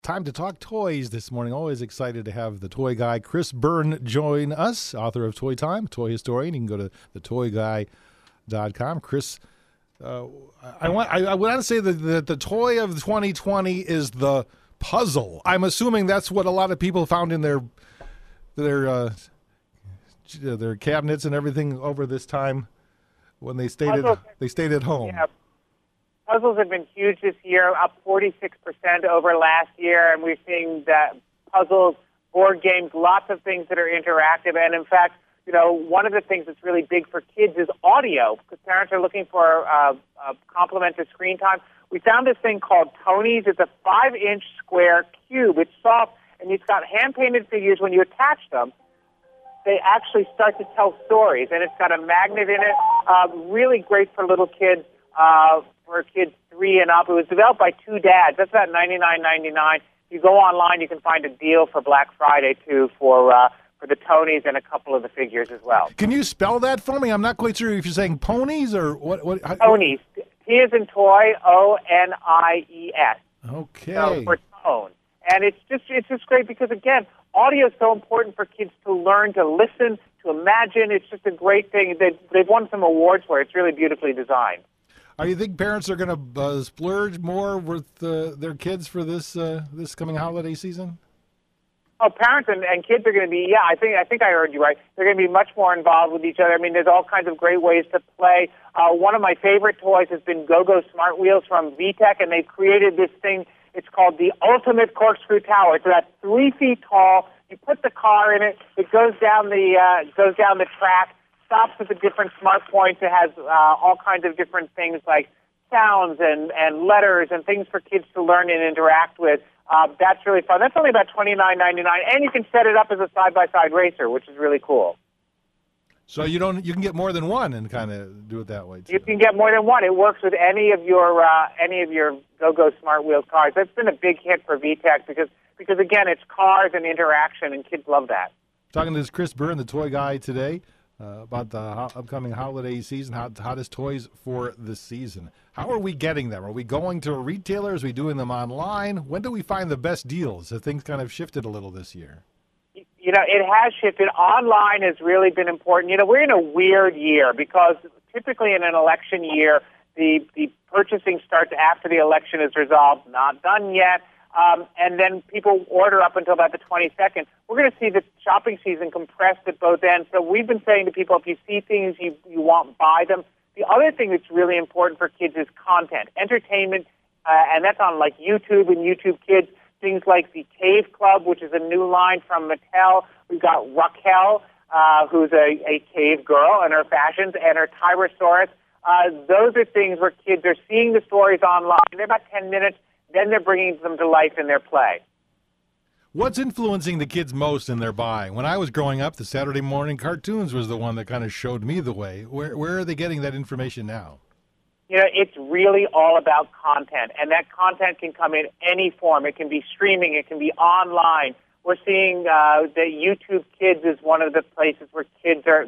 Time to talk toys this morning. Always excited to have the toy guy, Chris Byrne, join us, author of Toy Time, toy historian. You can go to thetoyguy.com. Chris, I want to say that the toy of 2020 is the puzzle. I'm assuming that's what a lot of people found in their cabinets and everything over this time when they stayed at home. Yeah. Puzzles have been huge this year, up 46% over last year, and we're seeing that puzzles, board games, lots of things that are interactive. And in fact, one of the things that's really big for kids is audio, because parents are looking for a complement to screen time. We found this thing called Tonies. It's a 5-inch square cube. It's soft, and it's got hand-painted figures. When you attach them, they actually start to tell stories, and it's got a magnet in it. Really great for little kids. For kids 3 and up. It was developed by two dads. That's about $99.99. If you go online, you can find a deal for Black Friday, too, for the Tonies and a couple of the figures as well. Can you spell that for me? I'm not quite sure if you're saying ponies or what. Tonies. T as in toy, O-N-I-E-S. Okay. So for tone. And it's just great because, again, audio is so important for kids to learn, to listen, to imagine. It's just a great thing. They've won some awards for it. It's really beautifully designed. You think parents are going to splurge more with their kids for this coming holiday season? Oh, parents and kids are going to be, yeah, I think I heard you right. They're going to be much more involved with each other. I mean, there's all kinds of great ways to play. One of my favorite toys has been Go-Go Smart Wheels from VTech, and they've created this thing. It's called the Ultimate Corkscrew Tower. It's about 3 feet tall. You put the car in it. It goes down the track. Stops at the different smart points. It has all kinds of different things like sounds and letters and things for kids to learn and interact with. That's really fun. That's only about $29.99, and you can set it up as a side-by-side racer, which is really cool. So you can get more than one and kind of do it that way too. You can get more than one. It works with any of your Go-Go Smart Wheels cars. That's been a big hit for VTech because again, it's cars and interaction, and kids love that. Talking to this Chris Byrne, the toy guy, today. About the upcoming holiday season, hottest toys for the season. How are we getting them? Are we going to retailers? Are we doing them online? When do we find the best deals? Have things kind of shifted a little this year? It has shifted. Online has really been important. We're in a weird year because typically in an election year, the purchasing starts after the election is resolved, not done yet. And then people order up until about the 22nd. We're going to see the shopping season compressed at both ends. So we've been saying to people, if you see things you want, buy them. The other thing that's really important for kids is content, entertainment, and that's on like YouTube and YouTube Kids. Things like the Cave Club, which is a new line from Mattel. We've got Raquel, who's a cave girl, and her fashions, and her Tyrannosaurus. Those are things where kids are seeing the stories online. They're about 10 minutes. Then they're bringing them to life in their play. What's influencing the kids most in their buying? When I was growing up, the Saturday morning cartoons was the one that kind of showed me the way. Where are they getting that information now? It's really all about content, and that content can come in any form. It can be streaming. It can be online. We're seeing that YouTube Kids is one of the places where kids are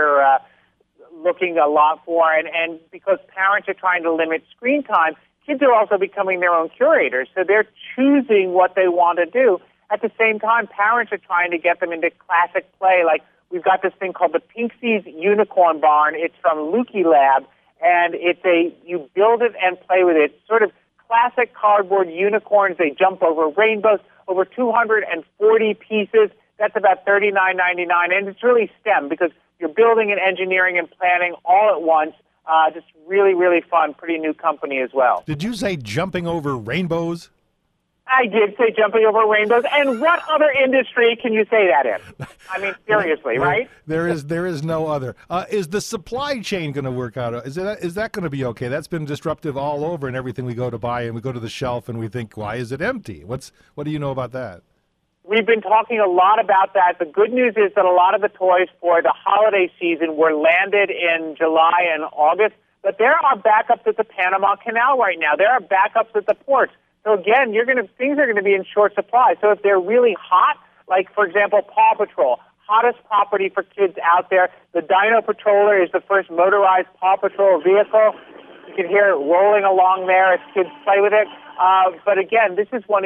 looking a lot for, and because parents are trying to limit screen time, kids are also becoming their own curators, so they're choosing what they want to do. At the same time, parents are trying to get them into classic play. Like, we've got this thing called the Pinksy's Unicorn Barn. It's from Lukey Lab, and you build it and play with it. It's sort of classic cardboard unicorns. They jump over rainbows, over 240 pieces. That's about $39.99, and it's really STEM because you're building and engineering and planning all at once. Just really, really fun, pretty new company as well. Did you say jumping over rainbows? I did say jumping over rainbows. And what other industry can you say that in? I mean, seriously, right? There is no other. Is the supply chain going to work out? Is that going to be okay? That's been disruptive all over and everything we go to buy, and we go to the shelf and we think, why is it empty? What do you know about that? We've been talking a lot about that. The good news is that a lot of the toys for the holiday season were landed in July and August, but there are backups at the Panama Canal right now. There are backups at the ports. So again, things are going to be in short supply. So if they're really hot, like for example, Paw Patrol, hottest property for kids out there. The Dino Patroller is the first motorized Paw Patrol vehicle. You can hear it rolling along there as kids play with it. But again, this is one, if you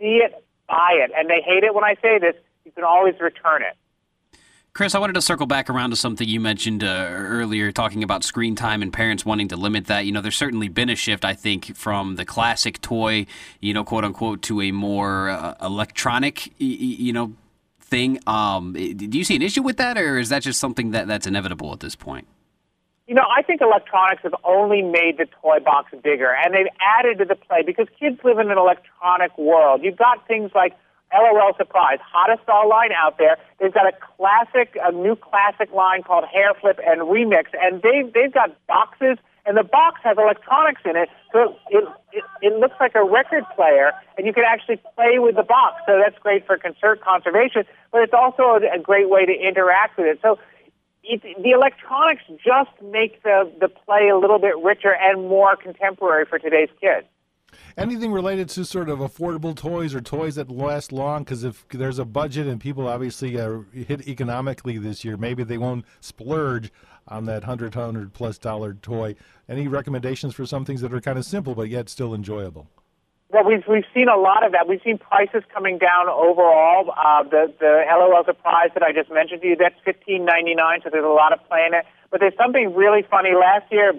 see it, buy it. And they hate it when I say this. You can always return it. Chris, I wanted to circle back around to something you mentioned earlier, talking about screen time and parents wanting to limit that. There's certainly been a shift, I think, from the classic toy, quote unquote, to a more electronic, thing. Do you see an issue with that, or is that just something that's inevitable at this point? I think electronics have only made the toy box bigger, and they've added to the play because kids live in an electronic world. You've got things like LOL Surprise, hottest doll line out there. They've got a new classic line called Hair Flip and Remix, and they've got boxes, and the box has electronics in it, so it looks like a record player, and you can actually play with the box. So that's great for concert conservation, but it's also a great way to interact with it. So the electronics just make the play a little bit richer and more contemporary for today's kids. Anything related to sort of affordable toys or toys that last long? Because if there's a budget and people obviously hit economically this year, maybe they won't splurge on that $100+ toy. Any recommendations for some things that are kind of simple but yet still enjoyable? Well, we've seen a lot of that. We've seen prices coming down overall. The LOL Surprise that I just mentioned to you, that's $15.99, so there's a lot of play in it. But there's something really funny. Last year,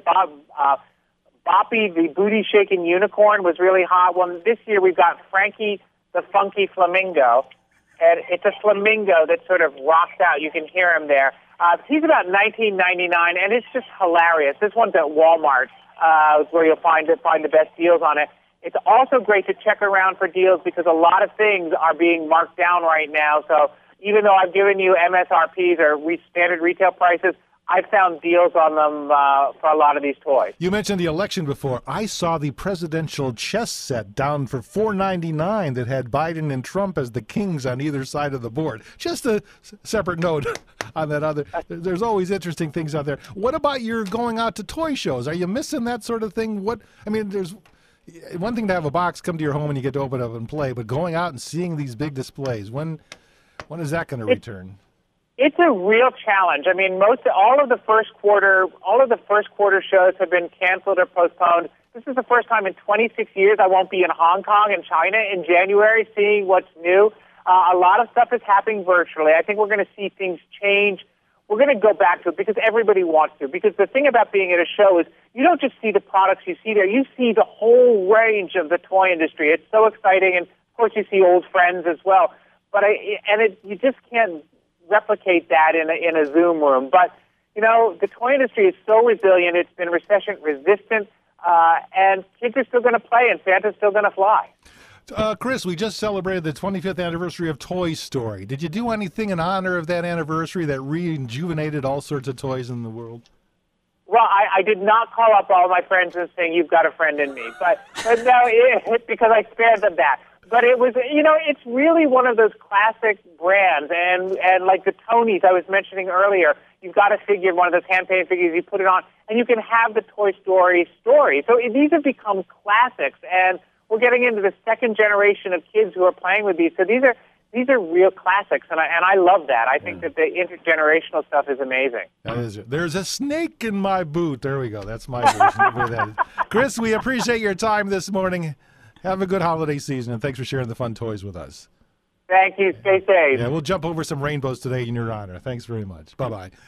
Boppy, the booty-shaking unicorn, was really hot. Well, this year we've got Frankie the Funky Flamingo, and it's a flamingo that sort of rocks out. You can hear him there. He's about $19.99, and it's just hilarious. This one's at Walmart, where you'll find the best deals on it. It's also great to check around for deals because a lot of things are being marked down right now. So even though I've given you MSRPs or standard retail prices, I've found deals on them for a lot of these toys. You mentioned the election before. I saw the presidential chess set down for $4.99 that had Biden and Trump as the kings on either side of the board. Just a separate note on that other. There's always interesting things out there. What about your going out to toy shows? Are you missing that sort of thing? There's one thing to have a box come to your home and you get to open it up and play, but going out and seeing these big displays, when is that going to return? It's a real challenge. All of the first quarter shows have been canceled or postponed. This is the first time in 26 years I won't be in Hong Kong and China in January seeing what's new. A lot of stuff is happening virtually. I think we're going to see things change. We're going to go back to it because everybody wants to. Because the thing about being at a show is you don't just see the products you see there. You see the whole range of the toy industry. It's so exciting. And, of course, you see old friends as well. But you just can't replicate that in a Zoom room. But, the toy industry is so resilient. It's been recession resistant. And kids are still going to play and Santa's still going to fly. Chris, we just celebrated the 25th anniversary of Toy Story. Did you do anything in honor of that anniversary that rejuvenated all sorts of toys in the world? Well, I did not call up all my friends and saying, you've got a friend in me. But no, because I spared them that. But it was, it's really one of those classic brands. And like the Tonys I was mentioning earlier, you've got a figure, one of those hand-painted figures, you put it on, and you can have the Toy Story story. So these have become classics, and we're getting into the second generation of kids who are playing with these. So these are real classics, and I love that. I think that the intergenerational stuff is amazing. That is it. There's a snake in my boot. There we go. That's my version of where that is. Chris, we appreciate your time this morning. Have a good holiday season, and thanks for sharing the fun toys with us. Thank you. Stay safe. Yeah, we'll jump over some rainbows today in your honor. Thanks very much. Bye-bye.